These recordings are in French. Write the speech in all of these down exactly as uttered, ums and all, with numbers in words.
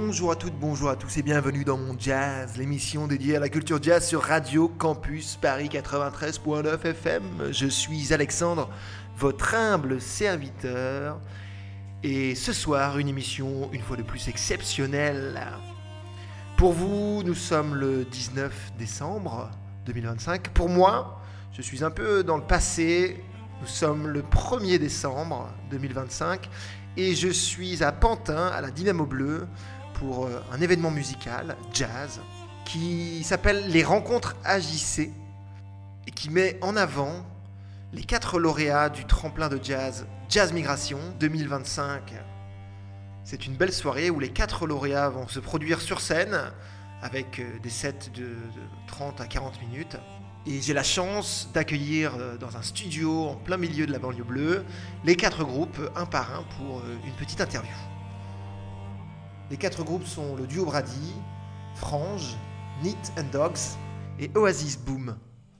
Bonjour à toutes, bonjour à tous et bienvenue dans Mon Jazz, l'émission dédiée à la culture jazz sur Radio Campus Paris quatre-vingt-treize point neuf F M. Je suis Alexandre, votre humble serviteur. Et ce soir, une émission une fois de plus exceptionnelle. Pour vous, nous sommes le dix-neuf décembre deux mille vingt-cinq. Pour moi, je suis un peu dans le passé. Nous sommes le premier décembre deux mille vingt-cinq et je suis à Pantin, à la Dynamo Bleue, pour un événement musical, jazz, qui s'appelle les Rencontres A J C et qui met en avant les quatre lauréats du tremplin de jazz Jazz Migration deux mille vingt-cinq. C'est une belle soirée où les quatre lauréats vont se produire sur scène avec des sets de, de trente à quarante minutes. Et j'ai la chance d'accueillir dans un studio en plein milieu de la banlieue bleue les quatre groupes un par un pour une petite interview. Les quatre groupes sont le duo Brady, Frange, Neat and Dogs et Oasis Boom.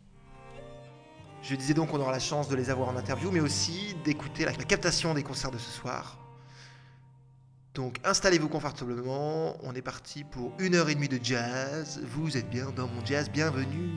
Je disais donc qu'on aura la chance de les avoir en interview, mais aussi d'écouter la captation des concerts de ce soir. Donc installez-vous confortablement, on est parti pour une heure et demie de jazz. Vous êtes bien dans Mon Jazz, bienvenue.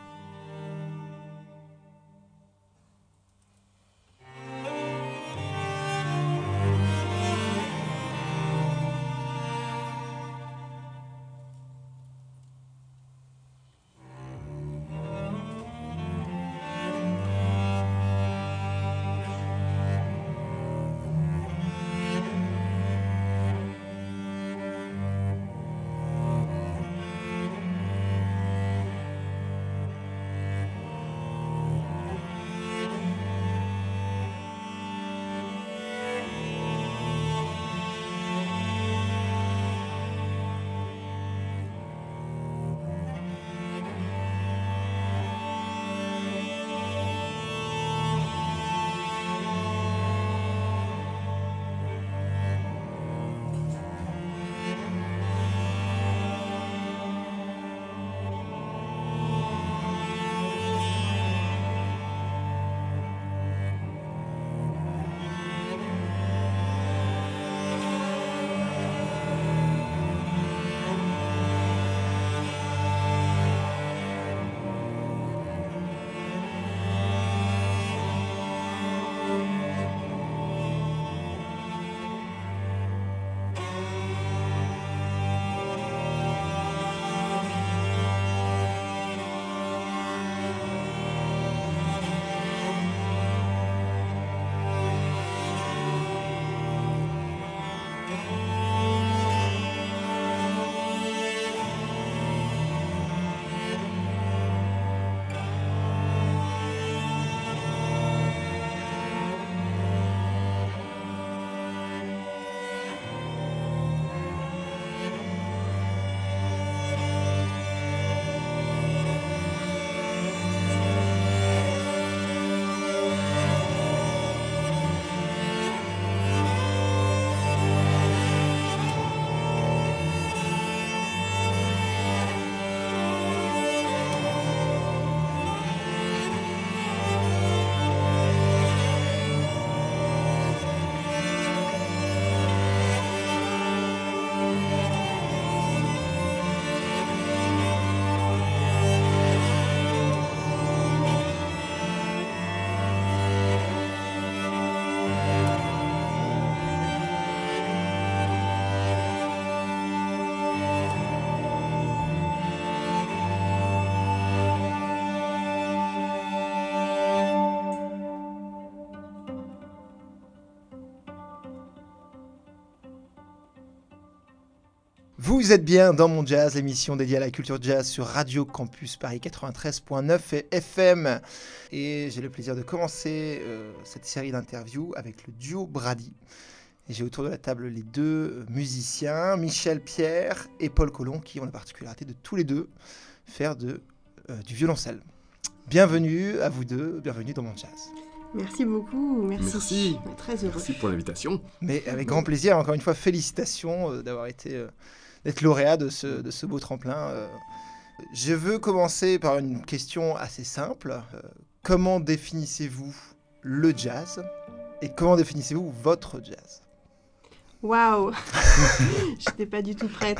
Vous êtes bien dans Mon Jazz, l'émission dédiée à la culture jazz sur Radio Campus Paris quatre-vingt-treize point neuf F M. Et j'ai le plaisir de commencer euh, cette série d'interviews avec le duo Brady. Et j'ai autour de la table les deux musiciens, Michel Pierre et Paul Colomb, qui ont la particularité de tous les deux faire de, euh, du violoncelle. Bienvenue à vous deux, bienvenue dans Mon Jazz. Merci beaucoup, merci. Merci. On est très heureux. Merci pour l'invitation. Mais avec grand plaisir, encore une fois, félicitations euh, d'avoir été, euh, d'être lauréat de ce, de ce beau tremplin. Euh. Je veux commencer par une question assez simple. Euh, comment définissez-vous le jazz et comment définissez-vous votre jazz ? Waouh. J'étais pas du tout prête.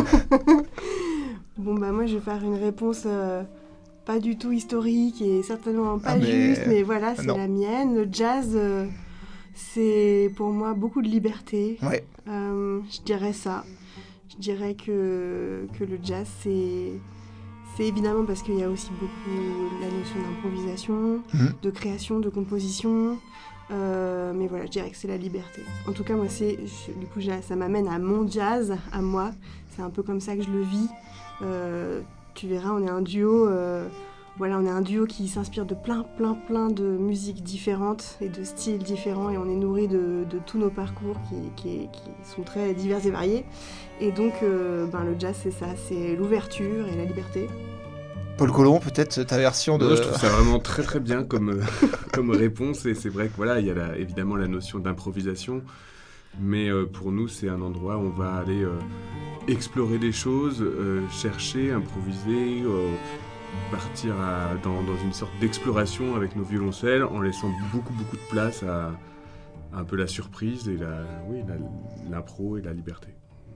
Bon, bah moi, je vais faire une réponse euh, pas du tout historique et certainement pas Ah, mais- juste, mais voilà, c'est non. la mienne. Le jazz, euh, c'est pour moi beaucoup de liberté. Ouais. Euh, je dirais ça. Je dirais que, que le jazz, c'est, c'est évidemment parce qu'il y a aussi beaucoup la notion d'improvisation, Mhm. de création, de composition. Euh, mais voilà, je dirais que c'est la liberté. En tout cas, moi, c'est, je- du coup, j'ai- ça m'amène à mon jazz, à moi. C'est un peu comme ça que je le vis. Euh, tu verras, on est un duo. euh, voilà, on est un duo qui s'inspire de plein, plein, plein de musiques différentes et de styles différents, et on est nourri de, de tous nos parcours qui, qui- qui sont très divers et variés. Et donc, euh, ben, le jazz, c'est ça, c'est l'ouverture et la liberté. Paul Colomb, peut-être ta version de... Non, je trouve ça vraiment très très bien comme, euh, comme réponse, et c'est vrai que voilà, il y a la- évidemment la notion d'improvisation, mais euh, pour nous c'est un endroit où on va aller euh, explorer des choses, euh, chercher, improviser, euh, partir à- dans, dans une sorte d'exploration avec nos violoncelles en laissant beaucoup beaucoup de place à, à un peu la surprise et la, oui, la- l'impro et la liberté.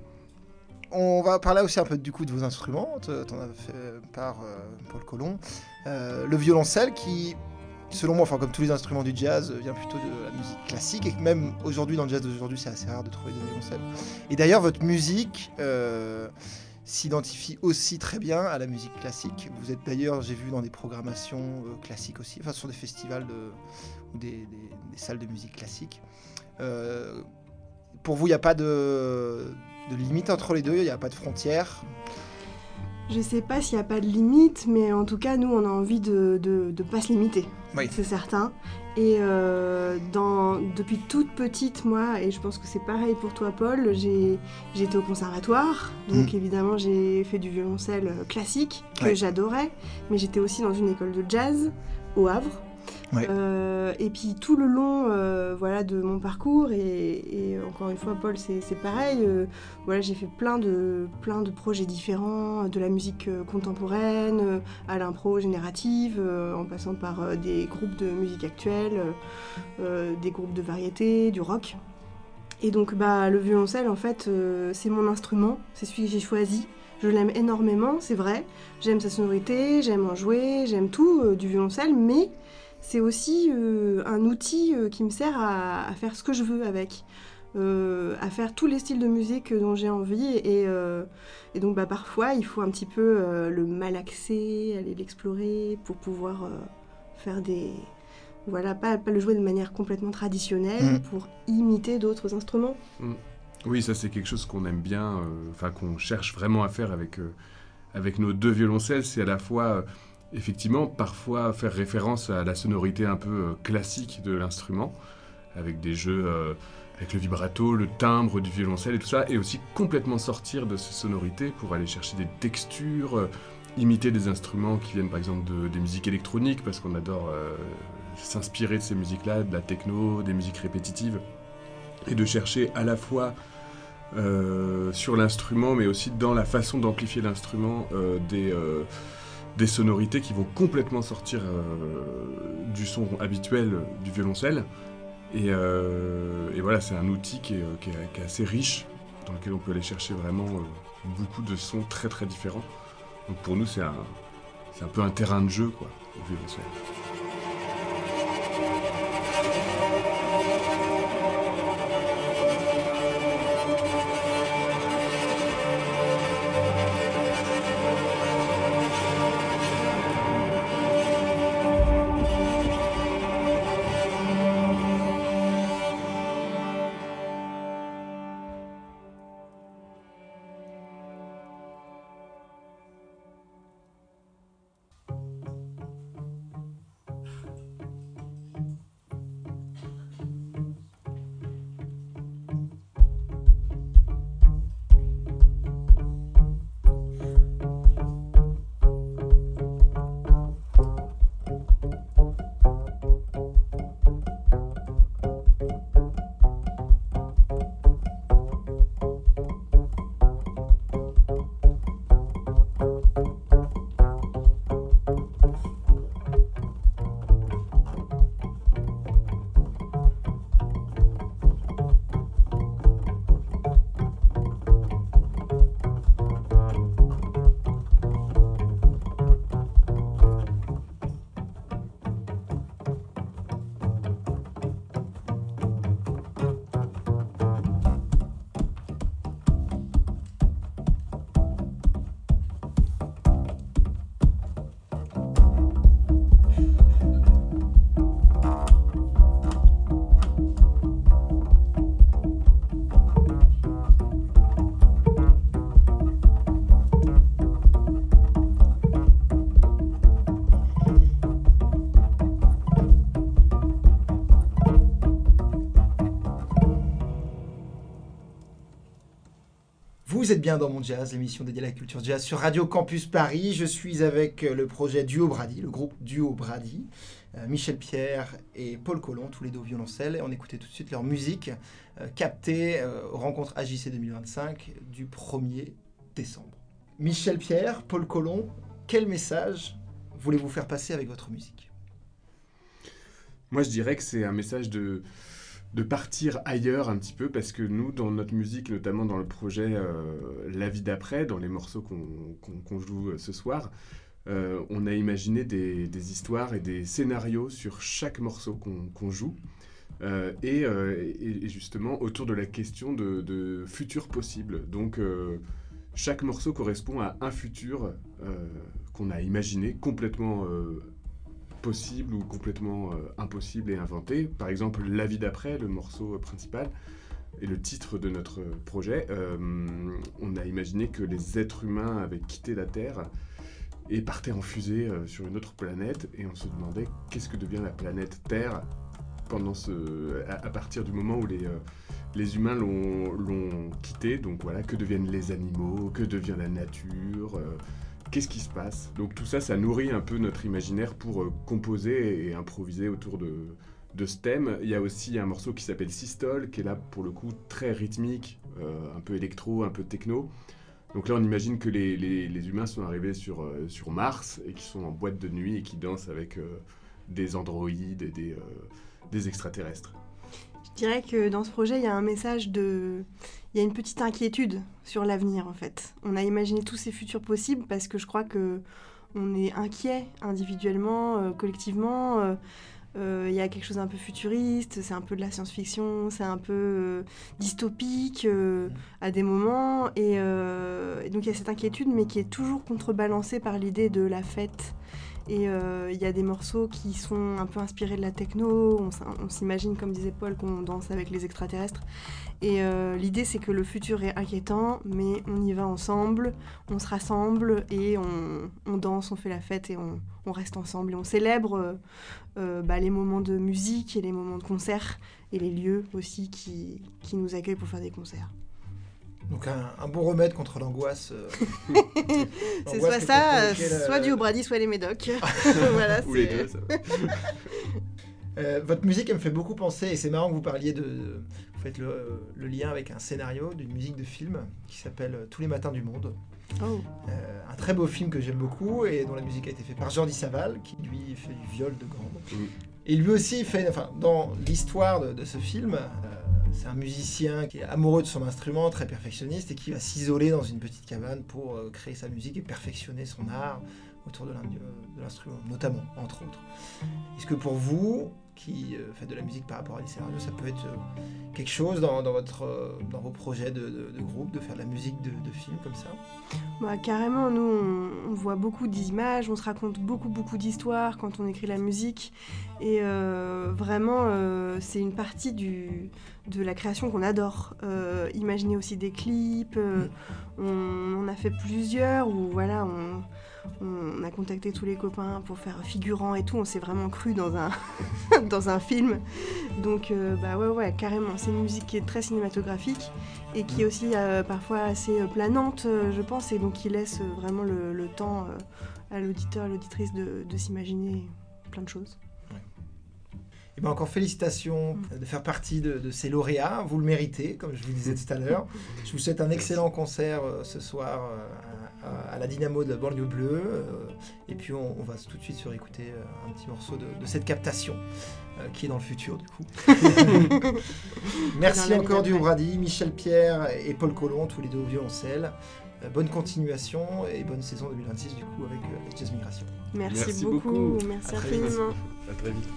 On va parler aussi un peu du coup de vos instruments, te- t'en as fait part euh, Paul Colomb. Euh, le violoncelle qui, selon moi, enfin comme tous les instruments du jazz, vient plutôt de la musique classique, et que même aujourd'hui dans le jazz d'aujourd'hui c'est assez rare de trouver des violoncelles. Et d'ailleurs votre musique euh, s'identifie aussi très bien à la musique classique. Vous êtes d'ailleurs, j'ai vu dans des programmations euh, classiques aussi, enfin sur des festivals de, ou des, des- des salles de musique classique. Euh, pour vous, il n'y a pas de, de limite entre les deux, il n'y a pas de frontière. Je sais pas s'il n'y a pas de limite, mais en tout cas, nous, on a envie de de, de pas se limiter. Oui. C'est certain. Et euh, dans, depuis toute petite, moi, et je pense que c'est pareil pour toi, Paul, j'ai, j'ai été au conservatoire. Donc Mm. évidemment, j'ai fait du violoncelle euh, classique, que Ouais. j'adorais. Mais j'étais aussi dans une école de jazz au Havre. Ouais. Euh, et puis tout le long euh, voilà, de mon parcours, et, et encore une fois, Paul, c'est, c'est pareil. euh, voilà, j'ai fait plein de, plein de projets différents, de la musique euh, contemporaine, euh, à l'impro générative, euh, en passant par euh, des groupes de musique actuelle, euh, euh, des groupes de variété, du rock. Et donc bah, le violoncelle, en fait, euh, c'est mon instrument, c'est celui que j'ai choisi. Je l'aime énormément, c'est vrai. J'aime sa sonorité, j'aime en jouer, j'aime tout euh, du violoncelle, mais c'est aussi euh, un outil euh, qui me sert à, à faire ce que je veux avec. Euh, à faire tous les styles de musique dont j'ai envie, et, euh, et donc bah, parfois il faut un petit peu euh, le malaxer, aller l'explorer pour pouvoir euh, faire des... Voilà, pas, pas le jouer de manière complètement traditionnelle, Mm. pour imiter d'autres instruments. Oui, ça c'est quelque chose qu'on aime bien, euh, enfin qu'on cherche vraiment à faire avec, euh, avec nos deux violoncelles. C'est à la fois, euh, effectivement, parfois faire référence à la sonorité un peu euh, classique de l'instrument, avec des jeux euh, avec le vibrato, le timbre du violoncelle et tout ça, et aussi complètement sortir de ces sonorités pour aller chercher des textures, euh, imiter des instruments qui viennent par exemple de, des musiques électroniques, parce qu'on adore euh, s'inspirer de ces musiques-là, de la techno, des musiques répétitives, et de chercher à la fois euh, sur l'instrument, mais aussi dans la façon d'amplifier l'instrument, euh, des, euh, des sonorités qui vont complètement sortir euh, du son habituel du violoncelle. Et, euh, et voilà, c'est un outil qui est, qui, est, qui est assez riche, dans lequel on peut aller chercher vraiment euh, beaucoup de sons très très différents. Donc pour nous, c'est un, c'est un peu un terrain de jeu, quoi, le violoncelle. Vous êtes bien dans Mon Jazz, l'émission dédiée à la culture jazz sur Radio Campus Paris. Je suis avec le projet Duo Brady, le groupe Duo Brady, euh, Michel Pierre et Paul Colomb, tous les deux au violoncelle. Et on écoutait tout de suite leur musique euh, captée euh, aux rencontres A J C deux mille vingt-cinq du premier décembre. Michel Pierre, Paul Colomb, quel message voulez-vous faire passer avec votre musique ? Moi, je dirais que c'est un message de, de partir ailleurs un petit peu, parce que nous, dans notre musique, notamment dans le projet euh, La vie d'après, dans les morceaux qu'on, qu'on, qu'on joue ce soir, euh, on a imaginé des, des histoires et des scénarios sur chaque morceau qu'on, qu'on joue, euh, et, euh, et justement autour de la question de, de futur possible. Donc, euh, chaque morceau correspond à un futur euh, qu'on a imaginé complètement euh, possible ou complètement euh, impossible et inventé. Par exemple, La vie d'après, le morceau principal, et le titre de notre projet, euh, on a imaginé que les êtres humains avaient quitté la Terre et partaient en fusée euh, sur une autre planète, et on se demandait qu'est-ce que devient la planète Terre pendant ce, à, à partir du moment où les, euh, les humains l'ont, l'ont quittée. Donc voilà, que deviennent les animaux, que devient la nature, euh, qu'est-ce qui se passe? Donc tout ça, ça nourrit un peu notre imaginaire pour euh, composer et improviser autour de, de ce thème. Il y a aussi un morceau qui s'appelle Systole, qui est là pour le coup très rythmique, euh, un peu électro, un peu techno. Donc là, on imagine que les, les, les humains sont arrivés sur, euh, sur Mars et qui sont en boîte de nuit et qui dansent avec euh, des androïdes et des, euh, des extraterrestres. Je dirais que dans ce projet, il y a un message de... Il y a une petite inquiétude sur l'avenir, en fait. On a imaginé tous ces futurs possibles parce que je crois qu'on est inquiet individuellement, euh, collectivement. Euh, euh, il y a quelque chose d'un peu futuriste, c'est un peu de la science-fiction, c'est un peu euh, dystopique euh, à des moments. Et, euh, et donc il y a cette inquiétude, mais qui est toujours contrebalancée par l'idée de la fête. Et il euh, y a des morceaux qui sont un peu inspirés de la techno, on, on s'imagine, comme disait Paul, qu'on danse avec les extraterrestres. Et euh, l'idée, c'est que le futur est inquiétant, mais on y va ensemble, on se rassemble et on, on danse, on fait la fête et on, on reste ensemble. Et on célèbre euh, euh, bah, les moments de musique et les moments de concert et les lieux aussi qui, qui nous accueillent pour faire des concerts. Donc un, un bon remède contre l'angoisse. Euh, c'est soit ça, soit la... du Brady, soit les médocs. Voilà, ou c'est... les deux, ça va. euh, votre musique, elle me fait beaucoup penser, et c'est marrant que vous parliez de... de vous faites le, le lien avec un scénario d'une musique de film qui s'appelle Tous les matins du monde. Oh. Euh, un très beau film que j'aime beaucoup et dont la musique a été faite par Jordi Savall, qui lui fait du viol de grande. Mm. Et lui aussi fait, enfin, dans l'histoire de, de ce film, euh, c'est un musicien qui est amoureux de son instrument, très perfectionniste, et qui va s'isoler dans une petite cabane pour euh, créer sa musique et perfectionner son art autour de, de l'instrument, notamment, entre autres. Est-ce que pour vous, qui euh, faites de la musique par rapport à des scénarios, ça peut être euh, quelque chose dans, dans, votre, euh, dans vos projets de, de, de groupe, de faire de la musique de, de film comme ça? Bah, carrément, nous, on, on voit beaucoup d'images, on se raconte beaucoup, beaucoup d'histoires quand on écrit la musique. Et euh, vraiment, euh, c'est une partie du, de la création qu'on adore. Euh, imaginer aussi des clips, euh, on, on a fait plusieurs où voilà, on... On a contacté tous les copains pour faire figurant et tout, on s'est vraiment cru dans un, dans un film. Donc euh, bah ouais ouais carrément, c'est une musique qui est très cinématographique et qui est aussi euh, parfois assez planante euh, je pense, et donc qui laisse vraiment le, le temps euh, à l'auditeur, à l'auditrice de, de s'imaginer plein de choses. Et ben encore félicitations de faire partie de, de ces lauréats, vous le méritez, comme je vous disais tout à l'heure. Je vous souhaite un excellent concert euh, ce soir euh, à, à la Dynamo de la Banlieue Bleue, euh, et puis on, on va tout de suite se réécouter euh, un petit morceau de, de cette captation euh, qui est dans le futur du coup. Merci encore du Brady, Michel Pierre et Paul Colomb, tous les deux au violoncelle. Euh, bonne continuation et bonne saison deux mille vingt-six du coup avec, euh, avec Jazz Migration. Merci, Merci beaucoup, beaucoup. Merci à infiniment. À très vite.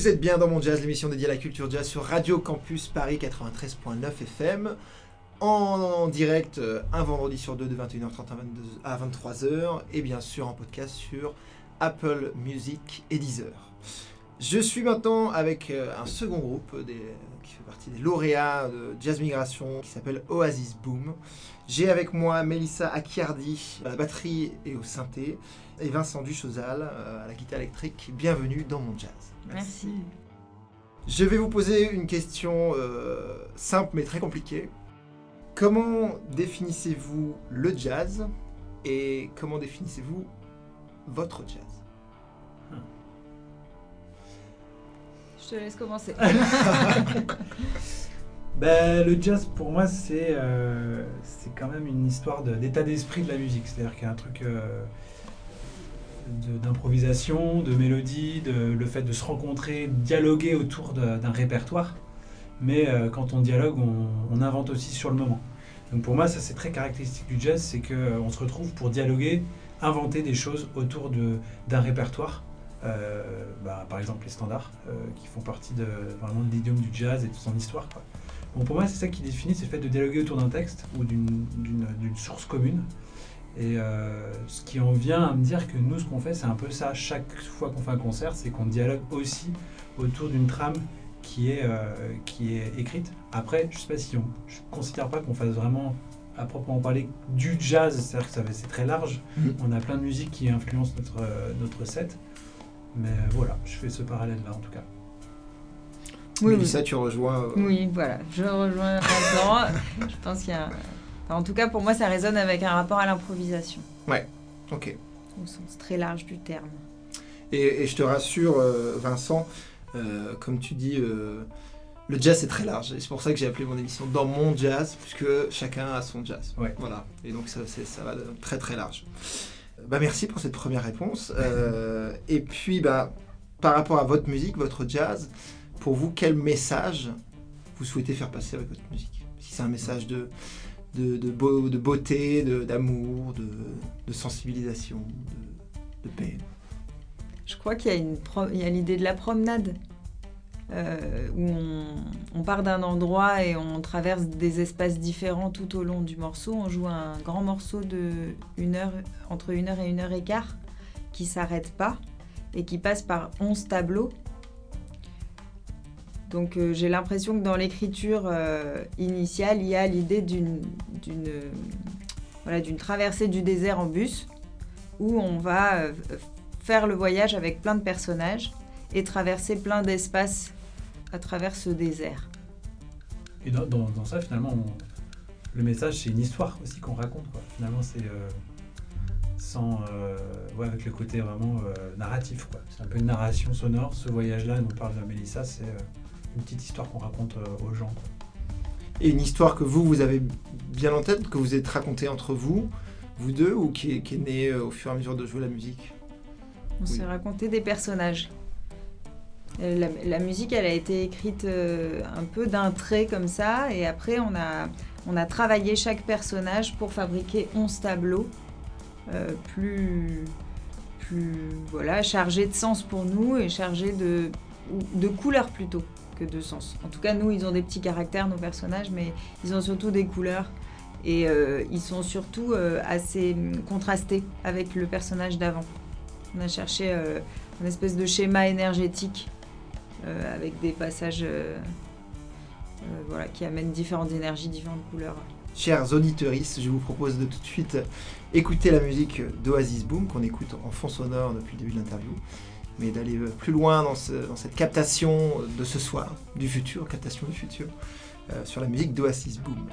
Vous êtes bien dans Mon Jazz, l'émission dédiée à la culture jazz sur Radio Campus Paris quatre-vingt-treize point neuf F M. En, en direct, euh, un vendredi sur deux de vingt et une heures trente à vingt-trois heures. Et bien sûr en podcast sur Apple Music et Deezer. Je suis maintenant avec euh, un second groupe des, qui fait partie des lauréats de Jazz Migration qui s'appelle Oasis Boom. J'ai avec moi Mélissa Acchiardi à la batterie et au synthé et Vincent Duchosal euh, à la guitare électrique. Bienvenue dans Mon Jazz. Merci. Je vais vous poser une question euh, simple mais très compliquée. Comment définissez-vous le jazz et comment définissez-vous votre jazz ? Je te laisse commencer. Ben, le jazz, pour moi, c'est, euh, c'est quand même une histoire de, d'état d'esprit de la musique. C'est-à-dire qu'il y a un truc euh, de, d'improvisation, de mélodie, de, le fait de se rencontrer, dialoguer autour de, d'un répertoire. Mais euh, quand on dialogue, on, on invente aussi sur le moment. Donc pour moi, ça, c'est très caractéristique du jazz, c'est qu'on euh, se retrouve pour dialoguer, inventer des choses autour de, d'un répertoire. Euh, bah, par exemple les standards euh, qui font partie de, vraiment de l'idiome du jazz et de son histoire, quoi. Bon, pour moi c'est ça qui définit, c'est le fait de dialoguer autour d'un texte ou d'une, d'une, d'une source commune et euh, ce qui en vient à me dire que nous ce qu'on fait c'est un peu ça chaque fois qu'on fait un concert, c'est qu'on dialogue aussi autour d'une trame qui est, euh, qui est écrite. Après je sais pas si on, je considère pas qu'on fasse vraiment à proprement parler du jazz, c'est-à-dire que ça, c'est très large, mmh. On a plein de musiques qui influencent notre, euh, notre set. Mais voilà, je fais ce parallèle-là en tout cas. Oui, Mélissa, oui. Tu rejoins... Euh... Oui, voilà, je rejoins Vincent. Je pense qu'il y a... Enfin, en tout cas, pour moi, ça résonne avec un rapport à l'improvisation. Ouais, ok. Au sens très large du terme. Et, et je te rassure, euh, Vincent, euh, comme tu dis, euh, le jazz, c'est très large. Et c'est pour ça que j'ai appelé mon émission « Dans mon jazz », puisque chacun a son jazz. Ouais. Voilà, et donc ça, c'est, ça va très très large. Bah merci pour cette première réponse. Euh, et puis, bah, par rapport à votre musique, votre jazz, pour vous, quel message vous souhaitez faire passer avec votre musique ? Si c'est un message de, de, de, beau, de beauté, de, d'amour, de, de sensibilisation, de, de paix. Je crois qu'il y a, une pro- il y a l'idée de la promenade, euh, où on, on part d'un endroit et on traverse des espaces différents tout au long du morceau. On joue un grand morceau de une heure, entre une heure et une heure et quart, qui ne s'arrête pas et qui passe par onze tableaux. Donc euh, j'ai l'impression que dans l'écriture euh, initiale, il y a l'idée d'une, d'une, euh, voilà, d'une traversée du désert en bus, où on va euh, faire le voyage avec plein de personnages et traverser plein d'espaces à travers ce désert. Et dans, dans, dans ça, finalement, on, le message, c'est une histoire aussi qu'on raconte, quoi. Finalement, c'est euh, sans, euh, ouais, avec le côté vraiment euh, narratif, quoi. C'est un peu une narration sonore. Ce voyage-là dont parle Mélissa, c'est euh, une petite histoire qu'on raconte euh, aux gens, quoi. Et une histoire que vous, vous avez bien en tête, que vous êtes racontée entre vous, vous deux, ou qui est, qui est née euh, au fur et à mesure de jouer la musique ? On oui. s'est raconté des personnages. La, la musique, elle a été écrite euh, un peu d'un trait comme ça, et après on a, on a travaillé chaque personnage pour fabriquer onze tableaux euh, plus, plus voilà, chargés de sens pour nous et chargés de, de couleurs plutôt que de sens. En tout cas, nous, ils ont des petits caractères, nos personnages, mais ils ont surtout des couleurs et euh, ils sont surtout euh, assez contrastés avec le personnage d'avant. On a cherché euh, une espèce de schéma énergétique euh, avec des passages euh, euh, voilà, qui amènent différentes énergies, différentes couleurs. Chers auditeurs, je vous propose de tout de suite écouter la musique d'Oasis Boom qu'on écoute en fond sonore depuis le début de l'interview, mais d'aller plus loin dans, ce, dans cette captation de ce soir, du futur, captation du futur, euh, sur la musique d'Oasis Boom.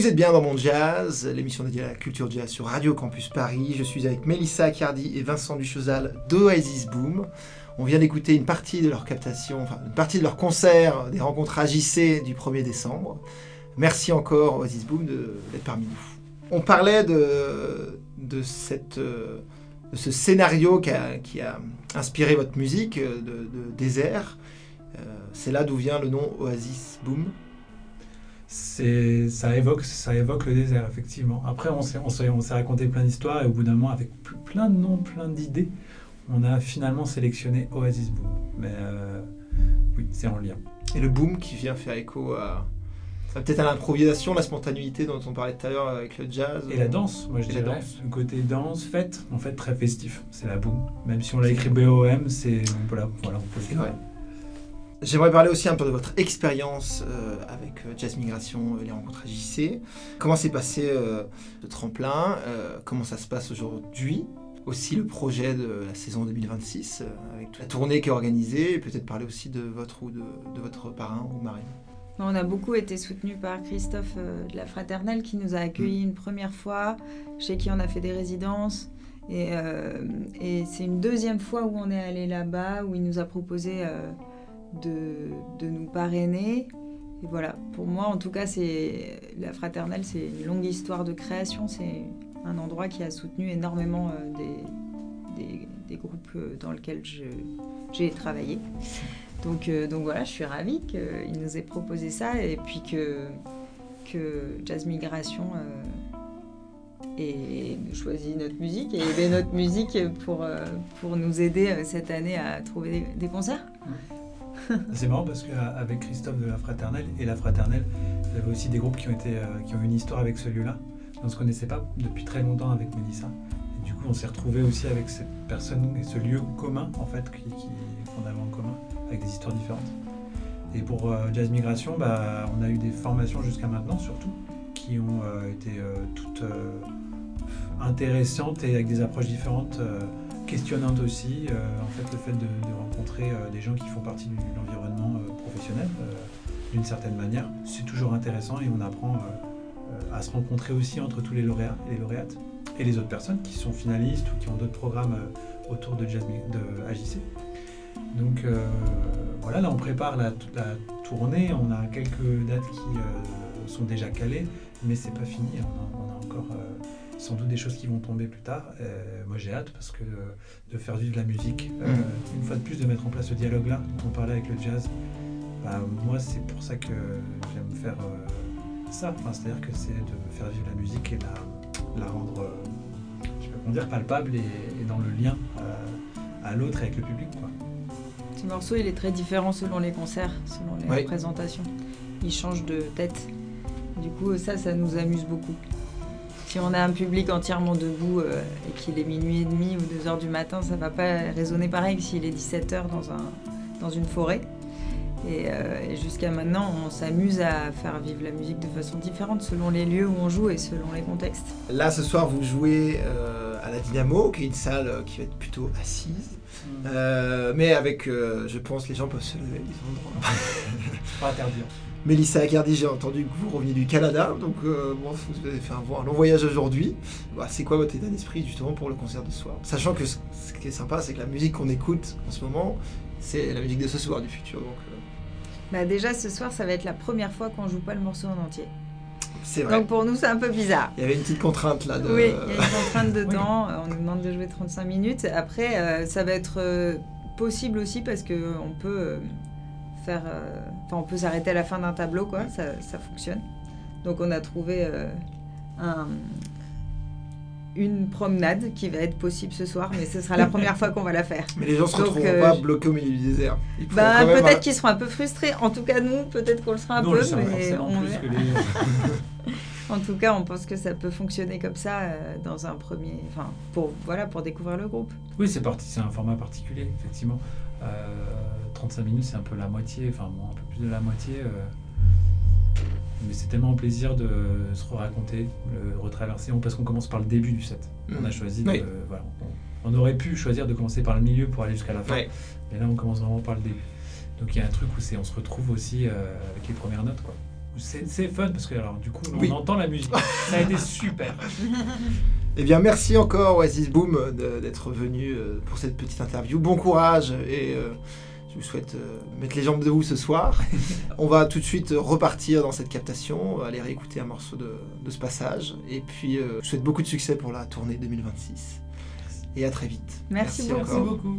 Vous êtes bien dans Mon Jazz, l'émission dédiée à la culture jazz sur Radio Campus Paris. Je suis avec Mélissa Accardi et Vincent Duchosal d'Oasis Boom. On vient d'écouter une partie de leur captation, enfin une partie de leur concert des rencontres A J C du premier décembre. Merci encore Oasis Boom de, d'être parmi nous. On parlait de, de, cette, de ce scénario qui a, qui a inspiré votre musique, de, de désert. Euh, c'est là d'où vient le nom Oasis Boom. C'est, ça, évoque, ça évoque le désert, effectivement. Après, on s'est, on s'est, on s'est raconté plein d'histoires et au bout d'un moment, avec plein de noms, plein d'idées, on a finalement sélectionné Oasis Boom. Mais euh, oui, c'est en lien. Et le boom qui vient faire écho à, peut-être à l'improvisation, la spontanéité dont on parlait tout à l'heure avec le jazz. Et la danse, moi je et dirais. La danse. Le côté danse, fête, en fait très festif. C'est la boom. Même si on l'a écrit B O M, c'est, on peut la, voilà, on peut le dire. J'aimerais parler aussi un peu de votre expérience euh, avec euh, Jazz Migration, euh, les rencontres A J C. Comment s'est passé euh, le tremplin euh, Comment ça se passe aujourd'hui aussi le projet de la saison deux mille vingt-six, euh, avec toute la tournée qui est organisée, et peut-être parler aussi de votre ou de, de votre parrain ou marraine. On a beaucoup été soutenus par Christophe euh, de la Fraternelle qui nous a accueillis une première fois, chez qui on a fait des résidences. Et, euh, et c'est une deuxième fois où on est allé là-bas, où il nous a proposé euh, de, de nous parrainer. Et voilà, pour moi en tout cas, c'est, la Fraternelle, c'est une longue histoire de création. C'est un endroit qui a soutenu énormément euh, des, des, des groupes dans lesquels je, j'ai travaillé. Donc, euh, donc voilà, je suis ravie qu'il nous ait proposé ça et puis que, que Jazz Migration euh, ait choisi notre musique et aidé notre musique pour, euh, pour nous aider euh, cette année à trouver des, des concerts. C'est marrant parce qu'avec Christophe de la Fraternelle et la Fraternelle, il y avait aussi des groupes qui ont, été, euh, qui ont une histoire avec ce lieu-là. On ne se connaissait pas depuis très longtemps avec Mélissa. Et du coup, on s'est retrouvés aussi avec cette personne et ce lieu commun, en fait, qui, qui qu'on avait en commun, avec des histoires différentes. Et pour euh, Jazz Migration, bah, on a eu des formations jusqu'à maintenant, surtout, qui ont euh, été euh, toutes euh, intéressantes et avec des approches différentes, euh, questionnantes aussi. Euh, en fait, le fait de, de rencontrer euh, des gens qui font partie de l'environnement euh, professionnel, euh, d'une certaine manière, c'est toujours intéressant et on apprend euh, à se rencontrer aussi entre tous les lauréats et les lauréates et les autres personnes qui sont finalistes ou qui ont d'autres programmes euh, autour de, Jazz, de A J C. Donc euh, voilà, là on prépare la, la tournée, on a quelques dates qui euh, sont déjà calées, mais c'est pas fini, on a, on a encore euh, sans doute des choses qui vont tomber plus tard. Euh, moi j'ai hâte parce que euh, de faire vivre la musique, euh, une fois de plus de mettre en place ce dialogue-là dont on parlait avec le jazz, bah, moi c'est pour ça que j'aime faire euh, ça, enfin, c'est-à-dire que c'est de faire vivre la musique et la, la rendre, euh, je sais pas comment dire, palpable et, et dans le lien euh, à l'autre et avec le public, quoi. Ce morceau, il est très différent selon les concerts, selon les oui. représentations. Il change de tête. Du coup, ça, ça nous amuse beaucoup. Si on a un public entièrement debout euh, et qu'il est minuit et demi ou deux heures du matin, ça ne va pas résonner pareil que s'il est dix-sept heures dans, un, dans une forêt. Et, euh, et jusqu'à maintenant, on s'amuse à faire vivre la musique de façon différente selon les lieux où on joue et selon les contextes. Là, ce soir, vous jouez euh, à la Dynamo, qui est une salle euh, qui va être plutôt assise. Euh, mais avec, euh, je pense, les gens peuvent se lever, ils ont le droit. Pas interdire. Mélissa Accardi, j'ai entendu que vous reveniez du Canada, donc euh, bon, vous avez fait un, un long voyage aujourd'hui. Bah, c'est quoi votre état d'esprit justement pour le concert de ce soir ? Sachant que ce, ce qui est sympa, c'est que la musique qu'on écoute en ce moment, c'est la musique de ce soir, du futur. Donc, euh... bah déjà, ce soir, ça va être la première fois qu'on joue pas le morceau en entier. C'est vrai. Donc pour nous, c'est un peu bizarre. Il y avait une petite contrainte là. De... Oui, il y a une contrainte de temps. On nous demande de jouer trente-cinq minutes. Après, euh, ça va être euh, possible aussi parce qu'on peut euh, faire... Euh, enfin, on peut s'arrêter à la fin d'un tableau, quoi. Ça, ça fonctionne. Donc on a trouvé euh, un, une promenade qui va être possible ce soir, mais ce sera la première fois qu'on va la faire. Mais les gens se Donc, retrouveront euh, pas bloqués au milieu du désert. Bah, peut-être un... qu'ils seront un peu frustrés. En tout cas, nous, peut-être qu'on le sera un non, peu, je mais on plus verra. que les... En tout cas, on pense que ça peut fonctionner comme ça euh, dans un premier, enfin, pour voilà, pour découvrir le groupe. Oui, c'est parti, c'est un format particulier, effectivement. Euh, trente-cinq minutes, c'est un peu la moitié, enfin bon, un peu plus de la moitié. Euh, mais c'est tellement un plaisir de se raconter, le retraverser, parce qu'on commence par le début du set. Mmh. On a choisi de, oui. euh, voilà, on, on aurait pu choisir de commencer par le milieu pour aller jusqu'à la fin, oui. mais là on commence vraiment par le début. Donc il y a un truc où c'est, on se retrouve aussi euh, avec les premières notes, quoi. c'est, c'est fun parce que alors du coup on Oui. entend la musique. Ça a été super. Eh bien, merci encore Oasis Boom de- d'être venu euh, pour cette petite interview. Bon courage et euh, je vous souhaite euh, mettre les jambes debout ce soir. On va tout de suite repartir dans cette captation, aller réécouter un morceau de, de ce passage. Et puis, euh, je vous souhaite beaucoup de succès pour la tournée deux mille vingt-six. Et à très vite. Merci beaucoup. Merci beaucoup.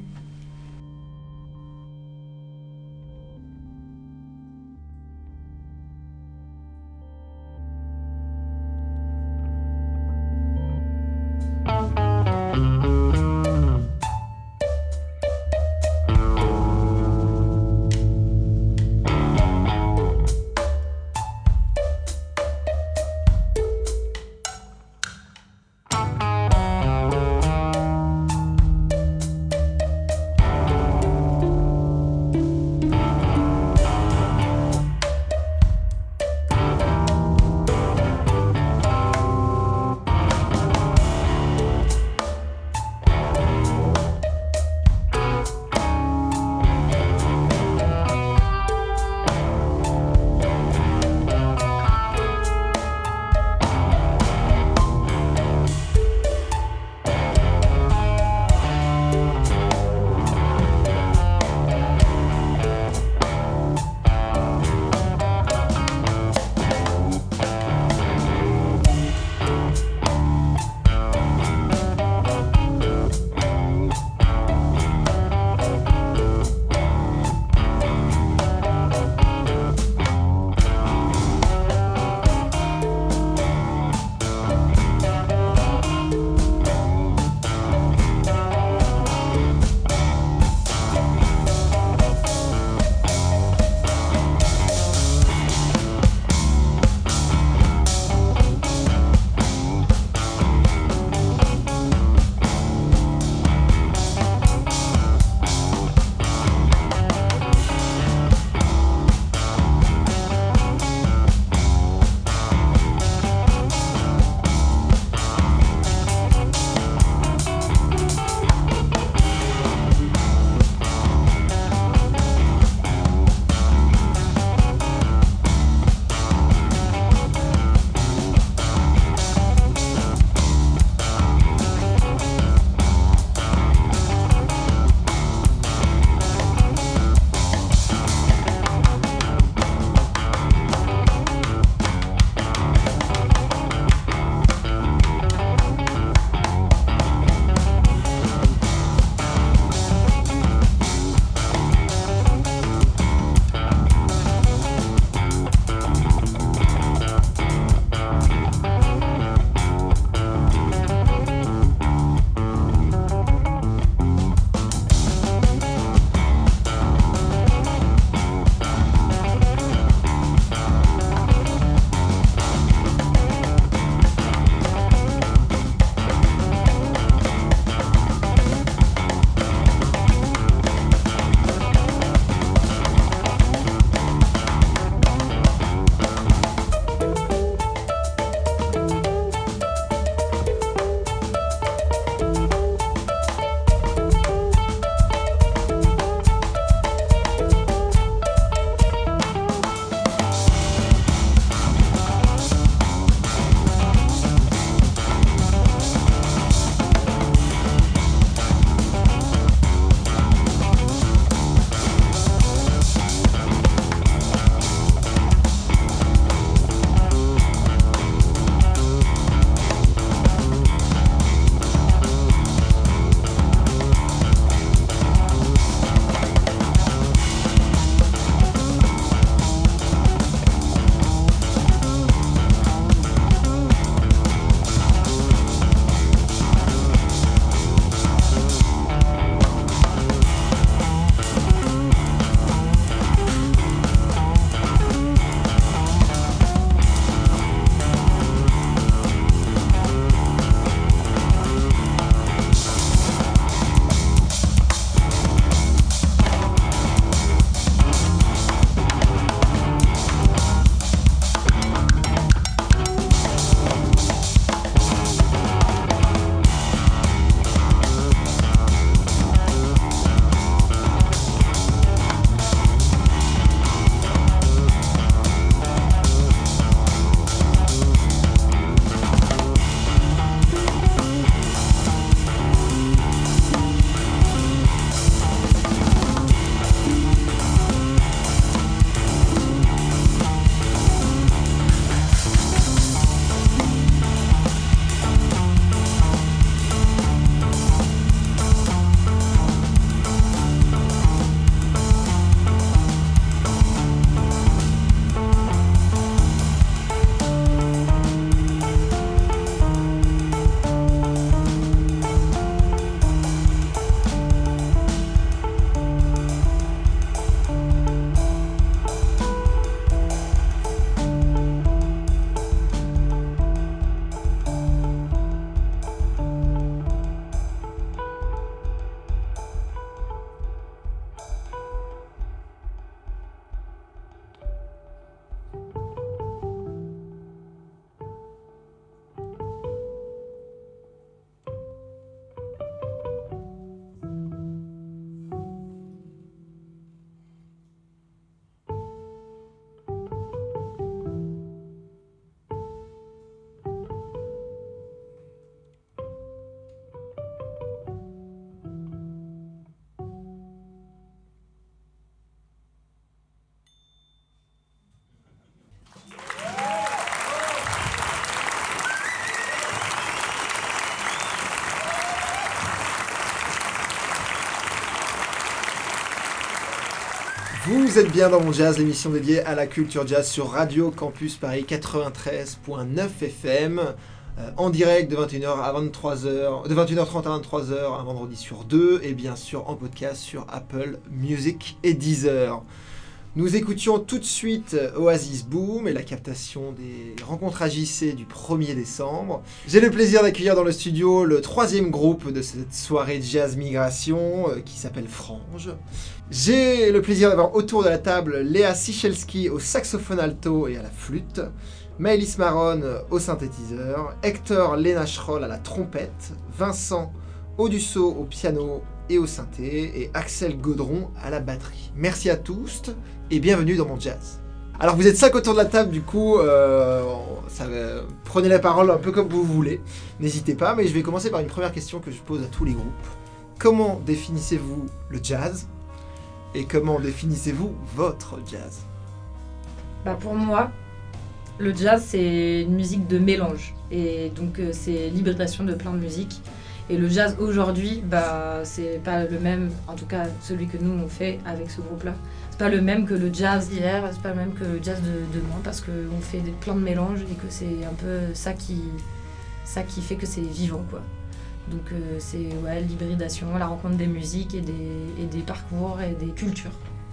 Vous êtes bien dans Mon Jazz, l'émission dédiée à la culture jazz sur Radio Campus Paris quatre-vingt-treize virgule neuf F M, euh, en direct de vingt et une heures à vingt-trois heures, de vingt et une heures trente à vingt-trois heures, un vendredi sur deux, et bien sûr en podcast sur Apple Music et Deezer. Nous écoutions tout de suite Oasis Boom et la captation des rencontres A J C du premier décembre. J'ai le plaisir d'accueillir dans le studio le troisième groupe de cette soirée Jazz Migration euh, qui s'appelle Frange. J'ai le plaisir d'avoir autour de la table Léa Sichelski au saxophone alto et à la flûte, Maëlys Maron au synthétiseur, Hector Lénacherol à la trompette, Vincent Audusseau au piano et au synthé, et Axel Gaudron à la batterie. Merci à tous et bienvenue dans Mon Jazz. Alors vous êtes cinq autour de la table, du coup, euh, ça va, prenez la parole un peu comme vous voulez, n'hésitez pas, mais je vais commencer par une première question que je pose à tous les groupes. Comment définissez-vous le jazz ? Et comment définissez-vous votre jazz ? Bah pour moi, le jazz, c'est une musique de mélange. Et donc, euh, c'est l'hybridation de plein de musiques. Et le jazz aujourd'hui, bah, c'est pas le même, en tout cas celui que nous on fait avec ce groupe-là. C'est pas le même que le jazz d'hier, c'est pas le même que le jazz de demain, parce qu'on fait des, plein de mélanges et que c'est un peu ça qui, ça qui fait que c'est vivant, quoi. Donc euh, c'est ouais, l'hybridation, la rencontre des musiques et des, et des parcours et des cultures.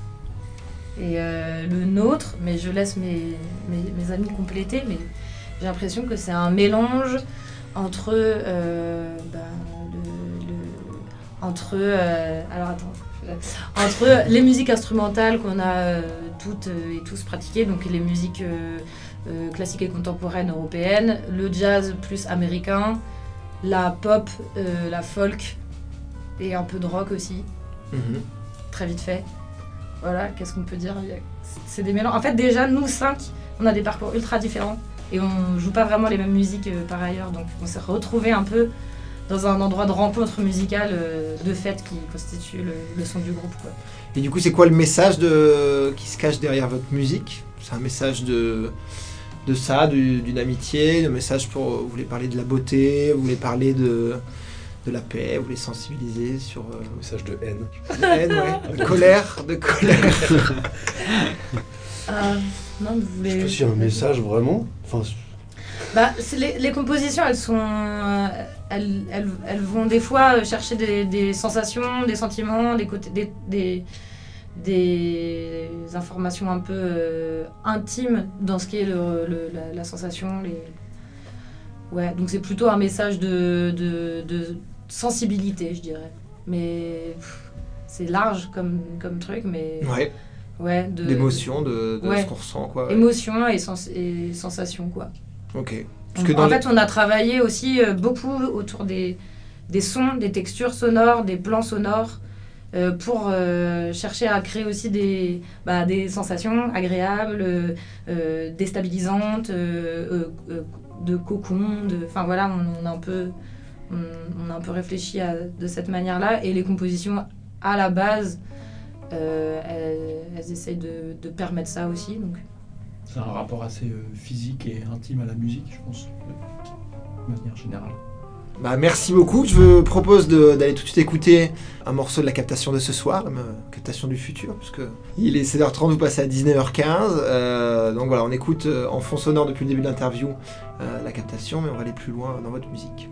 Et euh, le nôtre, mais je laisse mes, mes, mes amis compléter, mais j'ai l'impression que c'est un mélange entre, euh, bah, le, le, entre, euh, alors attends, entre les musiques instrumentales qu'on a euh, toutes et tous pratiquées, donc les musiques euh, euh, classiques et contemporaines européennes, le jazz plus américain, la pop, euh, la folk et un peu de rock aussi, mm-hmm. Très vite fait. Voilà, qu'est-ce qu'on peut dire ? C'est des mélanges. En fait, déjà, nous cinq, on a des parcours ultra différents et on joue pas vraiment les mêmes musiques euh, par ailleurs. Donc, on s'est retrouvés un peu dans un endroit de rencontre musicale, euh, de fête qui constitue le, le son du groupe, quoi. Et du coup, c'est quoi le message de... qui se cache derrière votre musique ? C'est un message de... de ça, de, d'une amitié, un message pour... Vous voulez parler de la beauté, vous voulez parler de... de la paix, vous voulez sensibiliser sur... Euh... Un message de haine. De haine, ouais. De colère, de colère. euh, non, vous voulez... Je sais pas s'il y a un message vraiment. Enfin... Bah, c'est les, les compositions, elles sont... Euh, elles, elles, elles vont des fois chercher des, des sensations, des sentiments, des, côtés, des, des, des informations un peu euh, intimes dans ce qui est le, le, la, la sensation, les... Ouais, donc c'est plutôt un message de, de, de sensibilité, je dirais. Mais pff, c'est large comme, comme truc, mais... Ouais. Ouais, de... D'émotion, de, de ouais. ce qu'on ressent, quoi. Ouais. Émotion et, sens, et sensation, quoi. Ok. Parce que en fait, les... on a travaillé aussi euh, beaucoup autour des, des sons, des textures sonores, des plans sonores, euh, pour euh, chercher à créer aussi des, bah, des sensations agréables, euh, euh, déstabilisantes, euh, euh, de cocon, de... Enfin voilà, on, on, a un peu, on, on a un peu réfléchi à, de cette manière-là. Et les compositions, à la base, euh, elles, elles essayent de, de permettre ça aussi, donc... C'est un rapport assez euh, physique et intime à la musique, je pense, de manière générale. Bah, merci beaucoup. Je vous propose de, d'aller tout de suite écouter un morceau de la captation de ce soir, la captation du futur, puisque il est sept heures trente, vous passez à dix-neuf heures quinze. Euh, donc voilà, on écoute euh, en fond sonore depuis le début de l'interview euh, la captation, mais on va aller plus loin dans votre musique.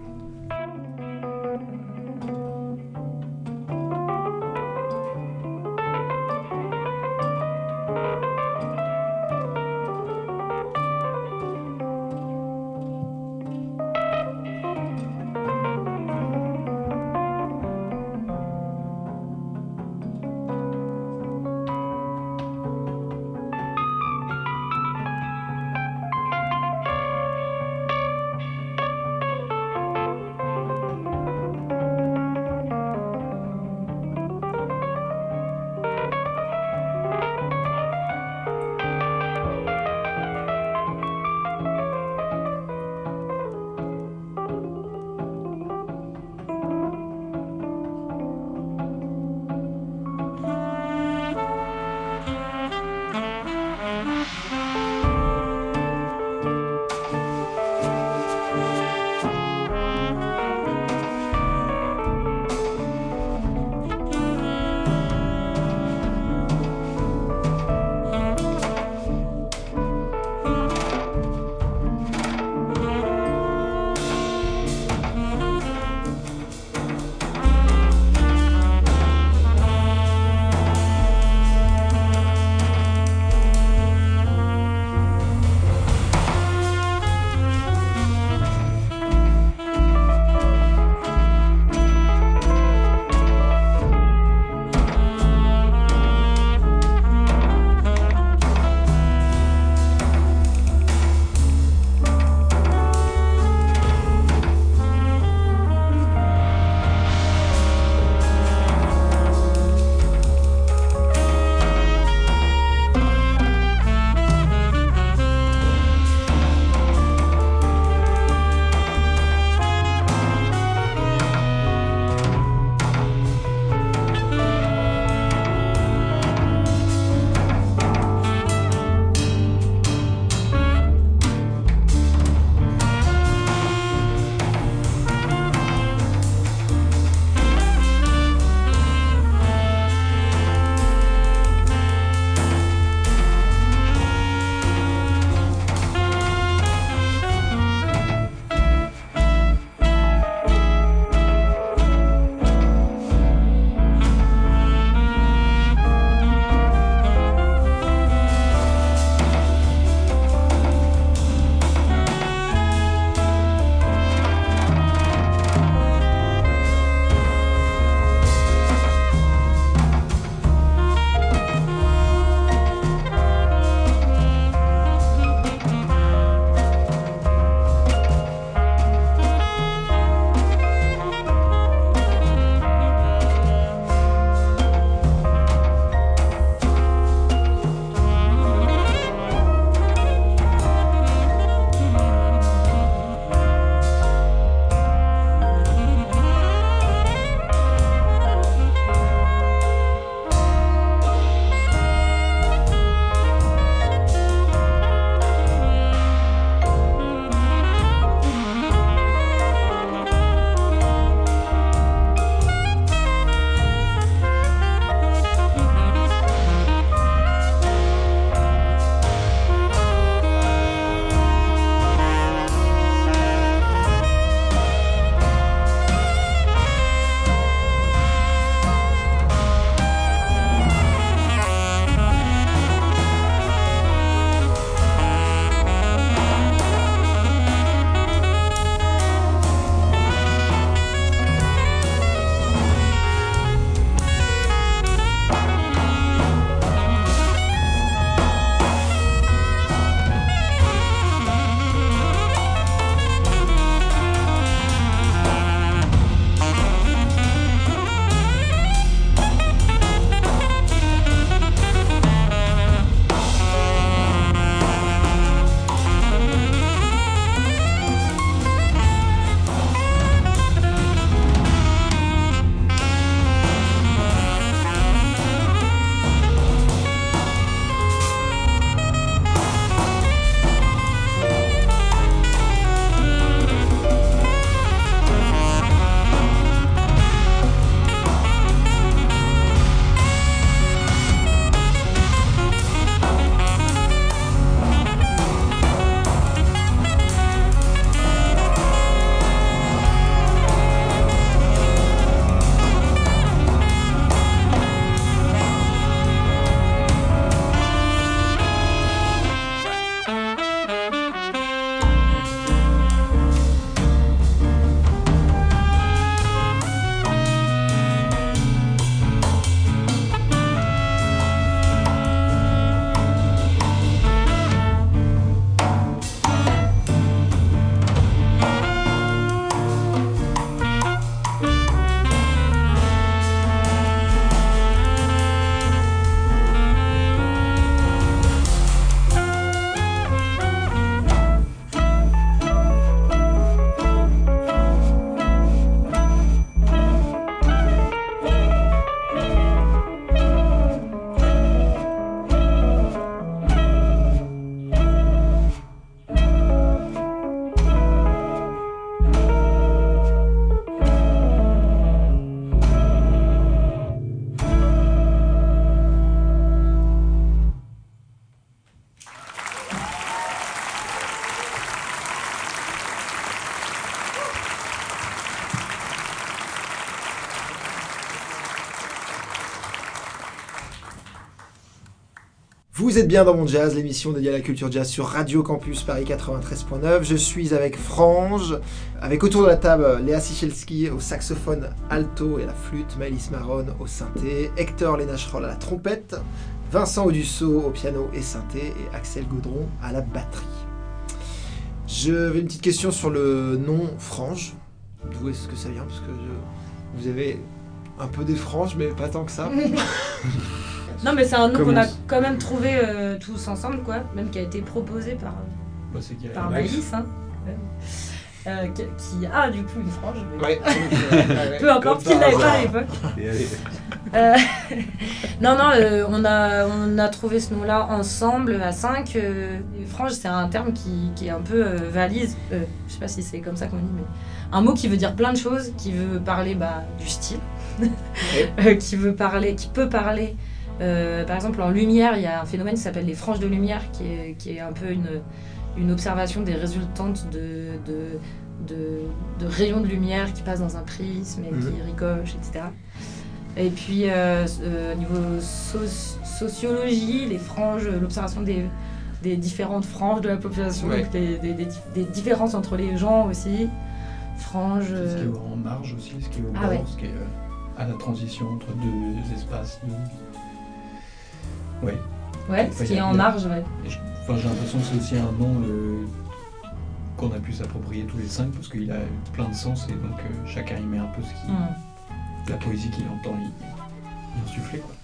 Vous êtes bien dans Mon Jazz, l'émission dédiée à la culture jazz sur Radio Campus Paris quatre-vingt-treize point neuf. Je suis avec Frange, avec autour de la table Léa Sichelski au saxophone alto et à la flûte, Maëlys Marron au synthé, Hector Lénacherol à la trompette, Vincent Audusseau au piano et synthé et Axel Gaudron à la batterie. Je vais une petite question sur le nom Frange. D'où est-ce que ça vient? Parce que je... vous avez un peu des franges, mais pas tant que ça. Non, mais c'est un nom Comment qu'on a c'est- quand même trouvé euh, tous ensemble, quoi. Même qui a été proposé par, Bah, c'est qu'il y a par un Maëlys, axe. hein. Euh, qui, qui a du coup une frange. mais Ouais. Ouais. Peu importe Comme qui par l'avait pas à hasard. l'époque. Et allez. Euh, non, non, euh, on, a, on a trouvé ce nom-là ensemble à cinq. Euh, et frange, c'est un terme qui, qui est un peu euh, valise. Euh, je sais pas si c'est comme ça qu'on dit, mais un mot qui veut dire plein de choses, qui veut parler bah, du style, euh, qui veut parler, qui peut parler. Euh, par exemple, en lumière, il y a un phénomène qui s'appelle les franges de lumière, qui est, qui est un peu une, une observation des résultantes de, de, de, de rayons de lumière qui passent dans un prisme et qui Mhm. ricochent, et cetera. Et puis, euh, euh, niveau soci- sociologie, les franges, l'observation des, des différentes franges de la population, Ouais. donc des, des, des, des différences entre les gens aussi. Franges. Ce qui euh, est en marge aussi, ce qui est au Ah bord, ouais. ce qui est euh, à la transition entre deux espaces. Deux... Ouais. Ouais, Enfin, ce qui y est a- en y a- marge, ouais. Et je- Enfin, j'ai l'impression que c'est aussi un nom euh, qu'on a pu s'approprier tous les cinq parce qu'il a plein de sens et donc euh, chacun y met un peu ce qui, Mm. la poésie qu'il entend y, y insuffler, quoi.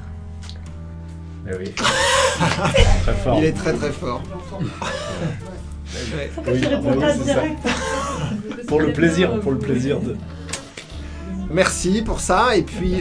Eh oui. Très fort. Il est très très fort. Ouais. Oui, ah oui, c'est ça. Pour le plaisir, pour le plaisir de. Merci pour ça. Et puis,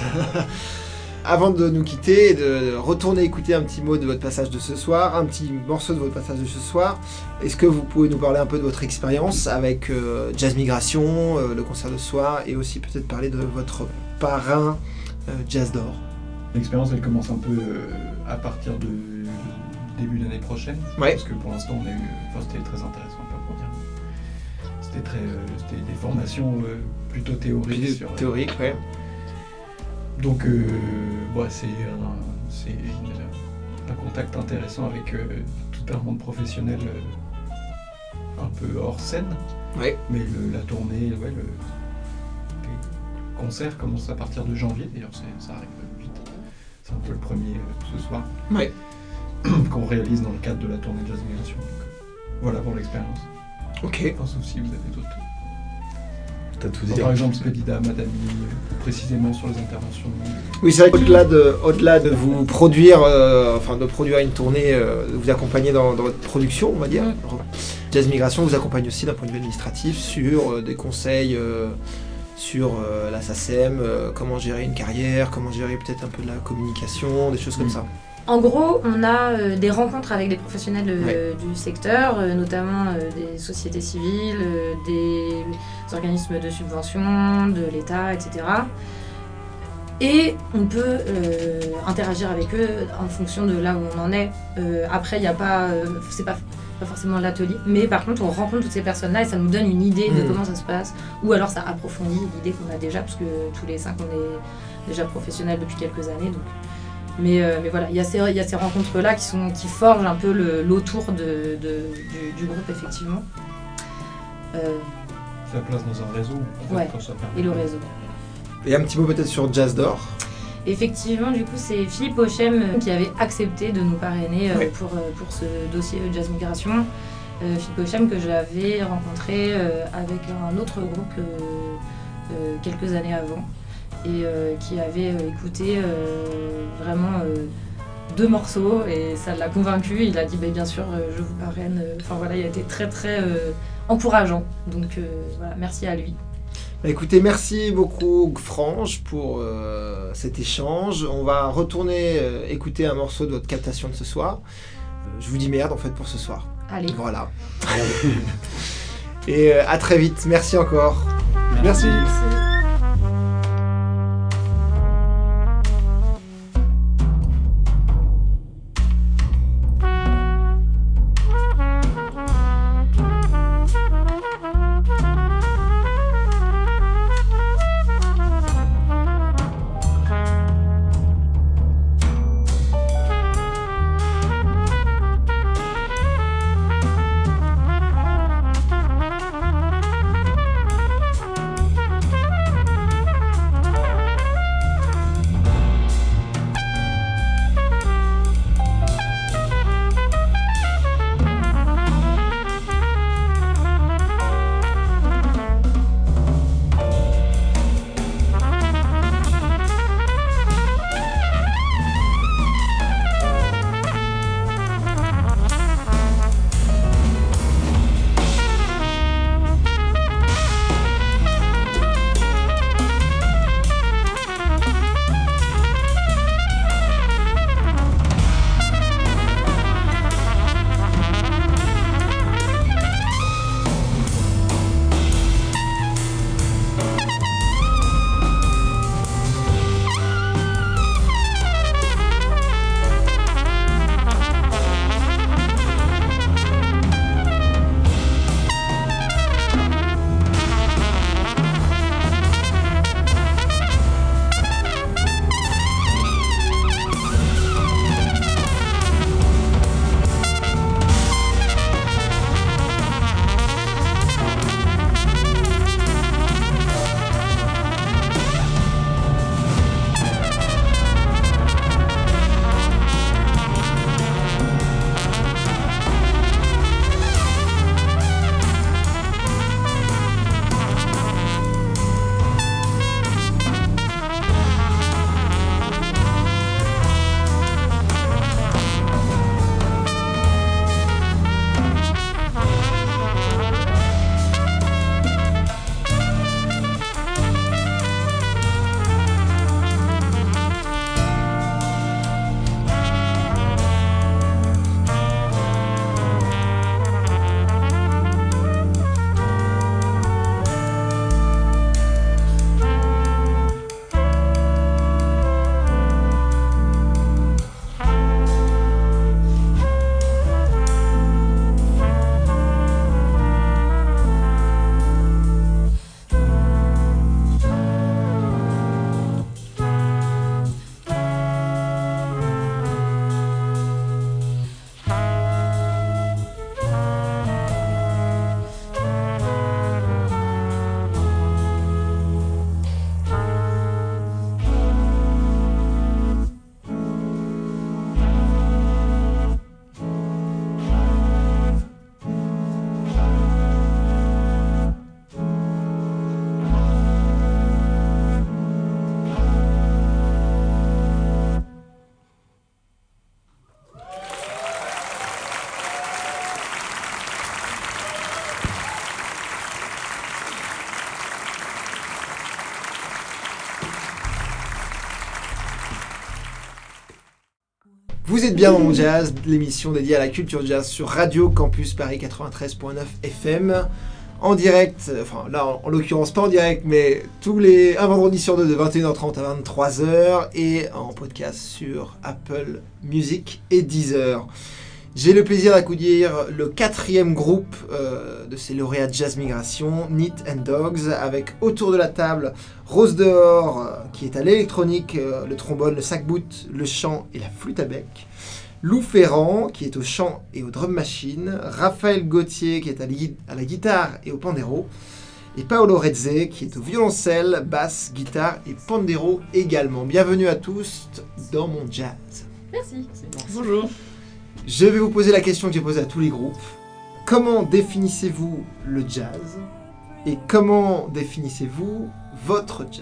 avant de nous quitter et de retourner écouter un petit mot de votre passage de ce soir, un petit morceau de votre passage de ce soir, est-ce que vous pouvez nous parler un peu de votre expérience avec euh, Jazz Migration, euh, le concert de ce soir, et aussi peut-être parler de votre parrain euh, Jazz d'Or? L'expérience, elle commence un peu euh, à partir de début d'année prochaine. Ouais. Parce que pour l'instant, on a eu. Enfin, c'était très intéressant, pas pour dire. C'était très. euh, c'était des formations euh, plutôt théoriques. Puis, sur, Théorique, ouais. Donc, euh, ouais, c'est un, c'est une- un contact intéressant avec euh, tout un monde professionnel euh, un peu hors scène. Ouais. Mais le- la tournée, ouais, le, les concerts commencent à partir de janvier. D'ailleurs, c'est- ça arrive vite. C'est un peu le premier euh, ce soir. Ouais. Qu'on réalise dans le cadre de la tournée Jazz Migration. Donc, euh, voilà pour l'expérience. Ok. Je pense aussi vous avez d'autres. T'as tout Enfin, dit. par exemple, Spedida, Madame, euh, précisément sur les interventions. Oui, c'est vrai qu'au-delà de, au-delà de vous produire, euh, enfin de produire une tournée, euh, de vous accompagner dans, dans votre production, on va dire. Mm. Jazz Migration vous accompagne aussi d'un point de vue administratif sur euh, des conseils euh, sur euh, la SACEM, euh, comment gérer une carrière, comment gérer peut-être un peu de la communication, des choses comme Mm. ça. En gros, on a euh, des rencontres avec des professionnels euh, Ouais. du secteur, euh, notamment euh, des sociétés civiles, euh, des organismes de subvention, de l'État, et cetera. Et on peut euh, interagir avec eux en fonction de là où on en est. Euh, après, il n'y a pas, euh, c'est pas, pas forcément l'atelier, mais par contre, on rencontre toutes ces personnes-là et ça nous donne une idée de Mm. comment ça se passe, ou alors ça approfondit l'idée qu'on a déjà, parce que tous les cinq, on est déjà professionnels depuis quelques années, donc. Mais, euh, mais voilà, il y a ces, il y a ces rencontres-là qui, sont, qui forgent un peu le- l'autour de, de- du, du groupe, effectivement. Euh, Ça place dans un réseau. En fait, Ouais. quand ça permet et le de- réseau. Et un petit mot peut-être sur Jazz d'Or. Effectivement, du coup, c'est Philippe Ochem euh, qui avait accepté de nous parrainer euh, Ouais. pour, euh, pour ce dossier Jazz Migration. Euh, Philippe Ochem que j'avais rencontré euh, avec un autre groupe euh, euh, quelques années avant et euh, qui avait euh, écouté euh, vraiment euh, deux morceaux et ça l'a convaincu. Il a dit bah, bien sûr, euh, je vous parraine. Enfin voilà, il a été très très euh, encourageant. Donc euh, voilà, merci à lui. Bah, écoutez, merci beaucoup Frange pour euh, cet échange. On va retourner euh, écouter un morceau de votre captation de ce soir. Euh, je vous dis merde en fait pour ce soir. Allez. Voilà. Et euh, à très vite. Merci encore. Merci. Thank Vous êtes bien dans Mon Jazz, l'émission dédiée à la culture jazz sur Radio Campus Paris quatre-vingt-treize point neuf F M. En direct, enfin là en, en l'occurrence pas en direct, mais tous les un vendredi sur deux de vingt et une heures trente à vingt-trois heures et en podcast sur Apple Music et Deezer. J'ai le plaisir d'accueillir le quatrième groupe euh, de ces lauréats de Jazz Migration, Neat and Dogs, avec autour de la table Rose Dehors, euh, qui est à l'électronique, euh, le trombone, le sac-boot, le chant et la flûte à bec. Lou Ferrand, qui est au chant et au drum machine. Raphaël Gauthier, qui est à, li- à la guitare et au pandero. Et Paolo Rezze, qui est au violoncelle, basse, guitare et pandero également. Bienvenue à tous dans Mon Jazz. Merci. Bonjour. Je vais vous poser la question que j'ai posée à tous les groupes. Comment définissez-vous le jazz ? Et comment définissez-vous votre jazz ?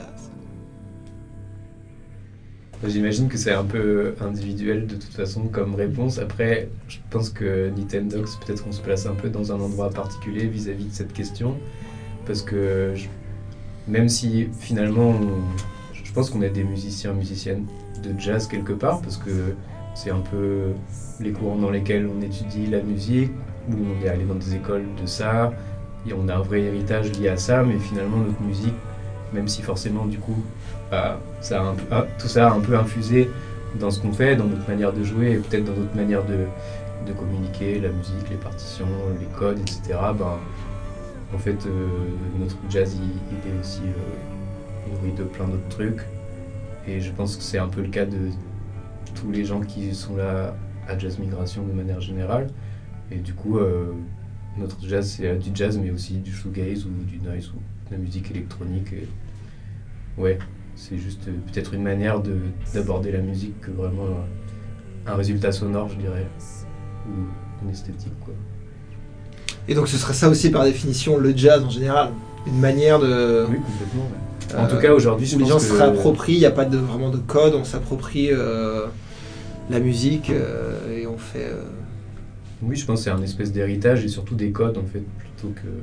J'imagine que c'est un peu individuel de toute façon comme réponse. Après, je pense que Nintendox, peut-être qu'on se place un peu dans un endroit particulier vis-à-vis de cette question. Parce que je... même si finalement, on... je pense qu'on est des musiciens, musiciennes de jazz quelque part, parce que c'est un peu les courants dans lesquels on étudie la musique, où on est allé dans des écoles de ça, et on a un vrai héritage lié à ça, mais finalement notre musique, même si forcément du coup bah, ça a un peu, ah, tout ça a un peu infusé dans ce qu'on fait, dans notre manière de jouer, et peut-être dans notre manière de, de communiquer, la musique, les partitions, les codes, et cetera. Ben, en fait, euh, notre jazz il, il est aussi euh, nourri de plein d'autres trucs, et je pense que c'est un peu le cas de tous les gens qui sont là à Jazz Migration de manière générale. Et du coup, euh, notre jazz, c'est du jazz, mais aussi du shoegaze ou du noise ou de la musique électronique. Et ouais, c'est juste euh, peut-être une manière de, d'aborder la musique que vraiment un, un résultat sonore, je dirais, ou une esthétique, quoi. Et donc ce serait ça aussi par définition, le jazz en général, une manière de... Oui, complètement, ouais. En Euh, tout cas, aujourd'hui, je où les pense gens que... se réapproprient, il n'y a pas de, vraiment de code, on s'approprie euh, la musique euh, et on fait... Euh... Oui, je pense que c'est un espèce d'héritage et surtout des codes, en fait, plutôt que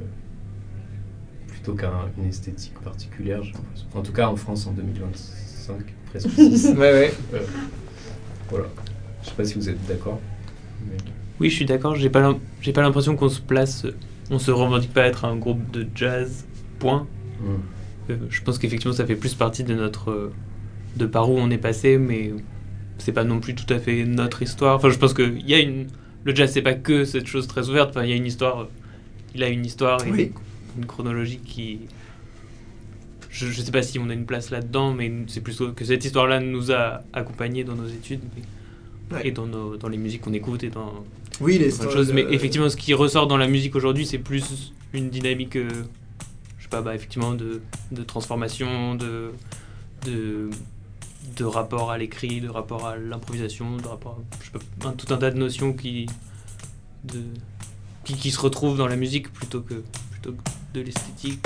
plutôt qu'une esthétique particulière, j'ai l'impression. En tout cas, en France, en deux mille vingt-cinq, presque six. ouais, ouais. Euh, voilà. Je sais pas si vous êtes d'accord. Mais... Oui, je suis d'accord. J'ai pas, l'im- j'ai pas l'impression qu'on se place... On se revendique pas être un groupe de jazz, point. Mm. Euh, je pense qu'effectivement, ça fait plus partie de notre... euh, de par où on est passé, mais c'est pas non plus tout à fait notre histoire. Enfin, je pense qu'il y a une... Le jazz, c'est pas que cette chose très ouverte. Enfin, il y a une histoire... Il a une histoire et Oui. une chronologie qui... Je, je sais pas si on a une place là-dedans, mais c'est plutôt que cette histoire-là nous a accompagnés dans nos études mais- Ouais. et dans, nos, dans les musiques qu'on écoute et dans... Oui, les plein de choses. Mais effectivement, ce qui ressort dans la musique aujourd'hui, c'est plus une dynamique, euh, je sais pas, bah, effectivement, de, de transformation, de, de, de rapport à l'écrit, de rapport à l'improvisation, de rapport à, je sais pas, un, tout un tas de notions qui, de, qui, qui se retrouvent dans la musique plutôt que, plutôt que de l'esthétique.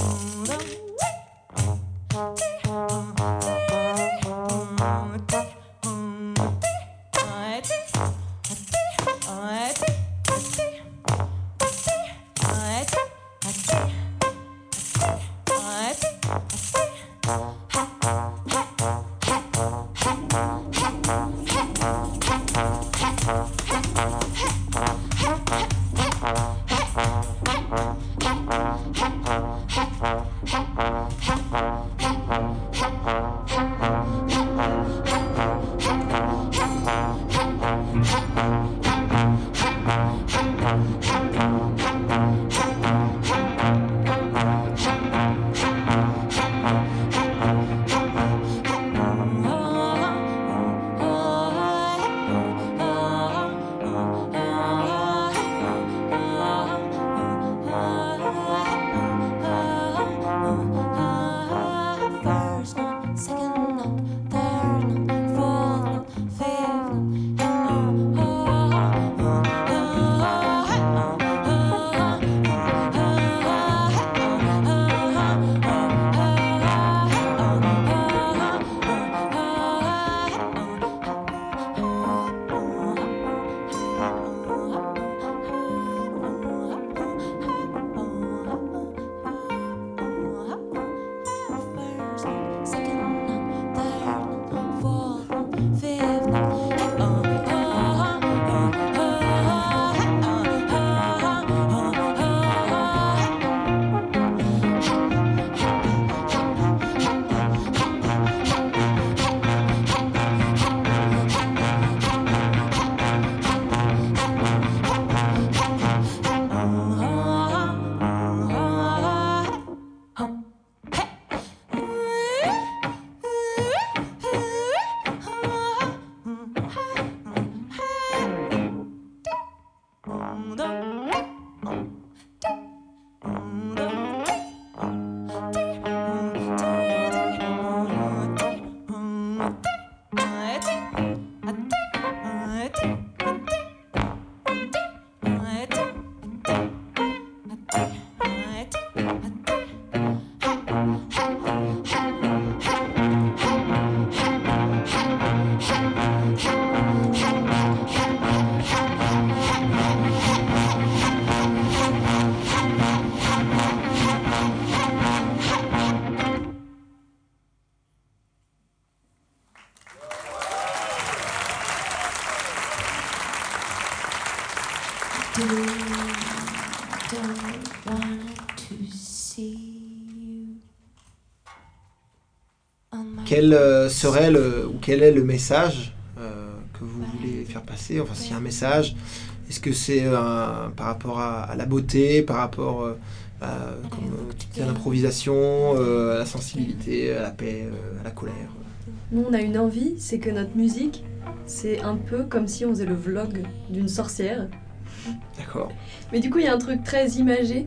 Quel euh, serait le, ou quel est le message euh, que vous voulez faire passer? Enfin, s'il y a un message, est-ce que c'est euh, par rapport à, à la beauté, par rapport euh, à, comme, euh, à l'improvisation, euh, à la sensibilité, à la paix, euh, à la colère? Nous, on a une envie, c'est que notre musique, c'est un peu comme si on faisait le vlog d'une sorcière. D'accord. Mais du coup, il y a un truc très imagé,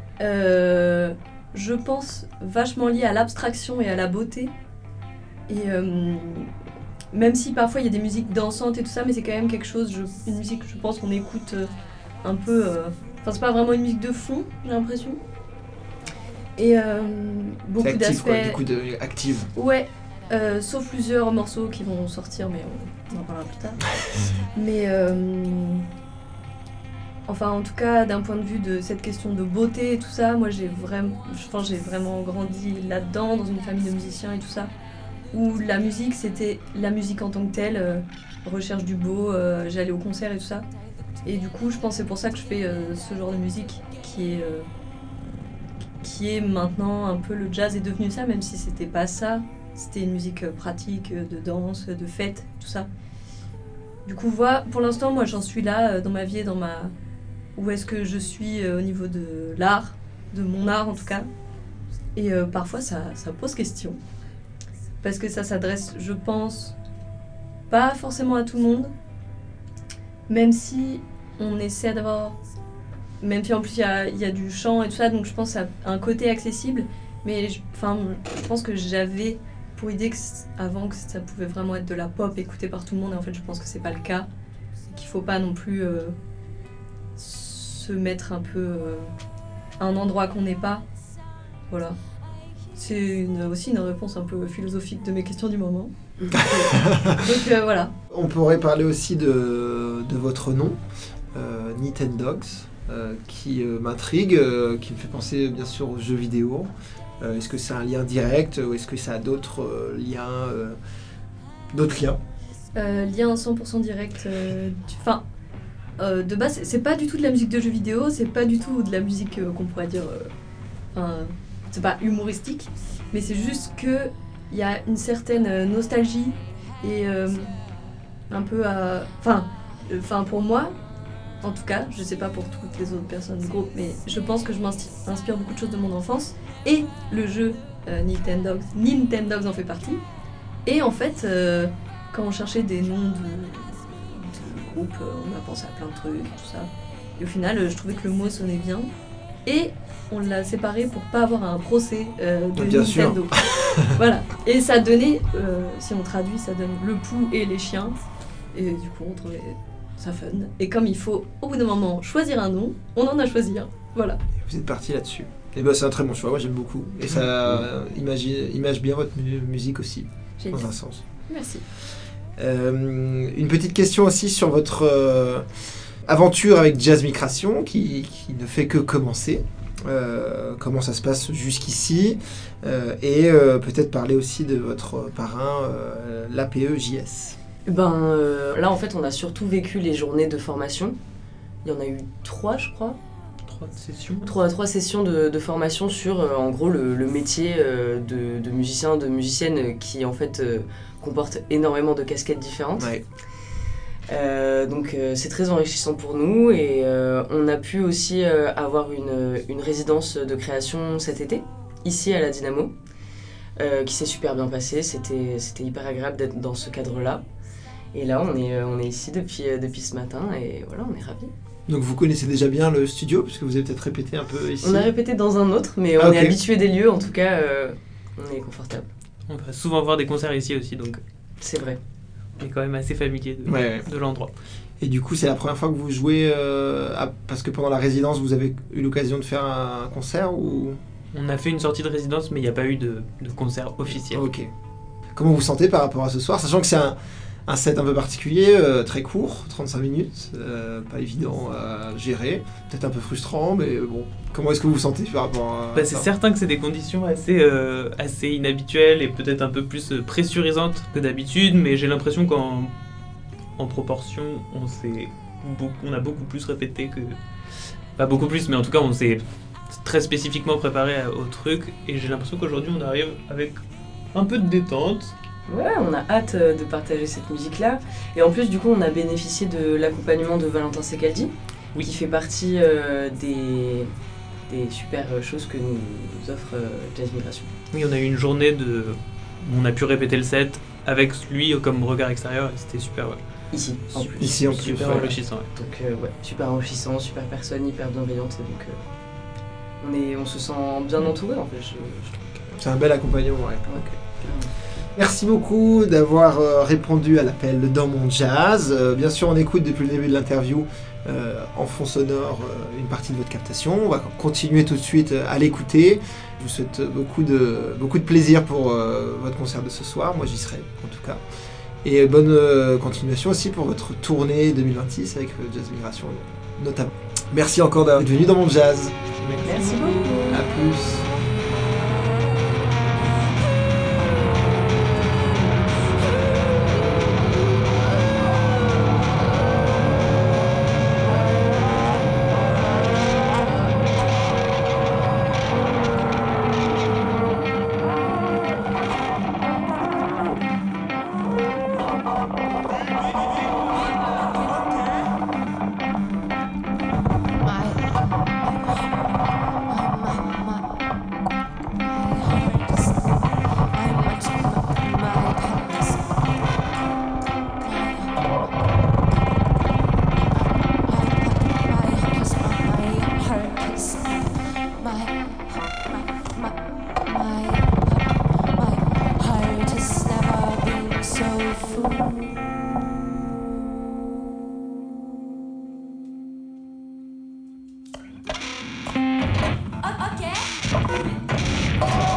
euh, je pense vachement lié à l'abstraction et à la beauté. Et euh, même si parfois il y a des musiques dansantes et tout ça, mais c'est quand même quelque chose, je, une musique, je pense qu'on écoute euh, un peu... Euh, enfin, c'est pas vraiment une musique de fond, j'ai l'impression. Et euh, beaucoup c'est actif, d'aspects... quoi, du coup, de, active. Ouais, euh, sauf plusieurs morceaux qui vont sortir, mais on, on en parlera plus tard. mais... Euh, Enfin, en tout cas, d'un point de vue de cette question de beauté et tout ça, moi j'ai vraiment, enfin, j'ai vraiment grandi là-dedans, dans une famille de musiciens et tout ça, où la musique, c'était la musique en tant que telle, euh, recherche du beau, euh, j'allais au concert et tout ça. Et du coup, je pense que c'est pour ça que je fais euh, ce genre de musique qui est, euh, qui est maintenant un peu, le jazz est devenu ça, même si c'était pas ça, c'était une musique pratique, de danse, de fête, tout ça. Du coup, voilà, pour l'instant, moi j'en suis là euh, dans ma vie et dans ma... Où est-ce que je suis euh, au niveau de l'art, de mon art en tout cas. Et euh, parfois ça, ça pose question. Parce que ça s'adresse, je pense, pas forcément à tout le monde. Même si on essaie d'avoir... Même si en plus il y a, y a du chant et tout ça, donc je pense à un côté accessible. Mais je, enfin, je pense que j'avais pour idée que avant que ça pouvait vraiment être de la pop écoutée par tout le monde. Et en fait je pense que c'est pas le cas. Qu'il faut pas non plus... Euh, se mettre un peu euh, à un endroit qu'on n'est pas Voilà. C'est une, aussi une réponse un peu philosophique de mes questions du moment. Donc euh, voilà. On pourrait parler aussi de, de votre nom, euh, Nintendogs, euh, qui euh, m'intrigue, euh, qui me fait penser bien sûr aux jeux vidéo. Euh, est-ce que c'est un lien direct ou est-ce que ça a d'autres euh, liens euh, d'autres liens Euh, lien cent pour cent direct. Enfin, euh, euh, de base, c'est, c'est pas du tout de la musique de jeux vidéo, c'est pas du tout de la musique euh, qu'on pourrait dire. Enfin, euh, c'est pas humoristique, mais c'est juste que il y a une certaine euh, nostalgie et euh, un peu à. Enfin, enfin pour moi, en tout cas, je sais pas pour toutes les autres personnes du groupe, mais je pense que je m'inspire beaucoup de choses de mon enfance et le jeu euh, Nintendogs, Nintendogs en fait partie. Et en fait. Euh, Quand on cherchait des noms de, de groupes, on a pensé à plein de trucs et tout ça. Et au final, je trouvais que le mot sonnait bien. Et on l'a séparé pour pas avoir un procès euh, de bien Nintendo. Sûr. Voilà. Et ça donnait, euh, si on traduit, ça donne le pou et les chiens. Et du coup, on trouvait ça fun. Et comme il faut, au bout d'un moment, choisir un nom, on en a choisi un. Voilà. Vous êtes parti là-dessus. Et ben c'est un très bon choix, moi j'aime beaucoup. Et ça euh, image, image bien votre mu- musique aussi, Génial. dans un sens. Merci. Euh, une petite question aussi sur votre euh, aventure avec Jazz Migration qui, qui ne fait que commencer. Euh, comment ça se passe jusqu'ici euh, et euh, peut-être parler aussi de votre parrain, euh, l'A P E J S. Ben, euh, là, en fait, on a surtout vécu les journées de formation. Il y en a eu trois, je crois. Trois sessions Trois, trois sessions de, de formation sur, euh, en gros, le, le métier euh, de, de musicien, de musicienne qui, en fait... Euh, comporte énormément de casquettes différentes. Ouais. Euh, donc euh, c'est très enrichissant pour nous et euh, on a pu aussi euh, avoir une, une résidence de création cet été, ici à la Dynamo, euh, qui s'est super bien passée. C'était, c'était hyper agréable d'être dans ce cadre-là. Et là, on est, on est ici depuis, depuis ce matin et voilà, on est ravis. Donc vous connaissez déjà bien le studio, puisque vous avez peut-être répété un peu ici. On a répété dans un autre, mais on ah, okay. est habitué des lieux, en tout cas, euh, on est confortable. On va souvent voir des concerts ici aussi, donc c'est vrai. On est quand même assez familier de, ouais. de l'endroit. Et du coup, c'est la première fois que vous jouez, euh, à, parce que pendant la résidence, vous avez eu l'occasion de faire un concert ou... On a fait une sortie de résidence, mais il n'y a pas eu de, de concert officiel. Ok. Comment vous vous sentez par rapport à ce soir, sachant que c'est un, un set un peu particulier, euh, très court, trente-cinq minutes, euh, pas évident à gérer, peut-être un peu frustrant, mais bon. Comment est-ce que vous vous sentez par rapport à bah, c'est ça certain que c'est des conditions assez, euh, assez inhabituelles et peut-être un peu plus pressurisantes que d'habitude, mais j'ai l'impression qu'en en proportion, on, s'est beaucoup, on a beaucoup plus répété que... Pas beaucoup plus, mais en tout cas, on s'est très spécifiquement préparé au truc, et j'ai l'impression qu'aujourd'hui, on arrive avec un peu de détente. Ouais, on a hâte de partager cette musique-là. Et en plus, du coup, on a bénéficié de l'accompagnement de Valentin Secaldi, oui. qui fait partie euh, des... des super choses que nous offre euh, Jazz Migration. Oui, on a eu une journée de... on a pu répéter le set avec lui comme regard extérieur et c'était super... Ouais. Ici, en plus. Ici, en plus. Super ouais. enrichissant. Ouais. Donc, euh, ouais, super enrichissant, super personne, hyper bienveillante. Et donc, euh, on, est, on se sent bien entouré, en fait, je, je trouve. C'est un bel accompagnement, ouais. ouais. Okay. Merci beaucoup d'avoir euh, répondu à l'appel de Dans Mon Jazz. Euh, bien sûr, on écoute depuis le début de l'interview Euh, en fond sonore euh, une partie de votre captation. On va continuer tout de suite euh, à l'écouter. Je vous souhaite beaucoup de, beaucoup de plaisir pour euh, votre concert de ce soir. Moi j'y serai en tout cas. Et bonne euh, continuation aussi pour votre tournée deux mille vingt-six avec euh, Jazz Migration notamment. Merci encore d'être venu dans Mon Jazz. Merci beaucoup. À plus. Bye.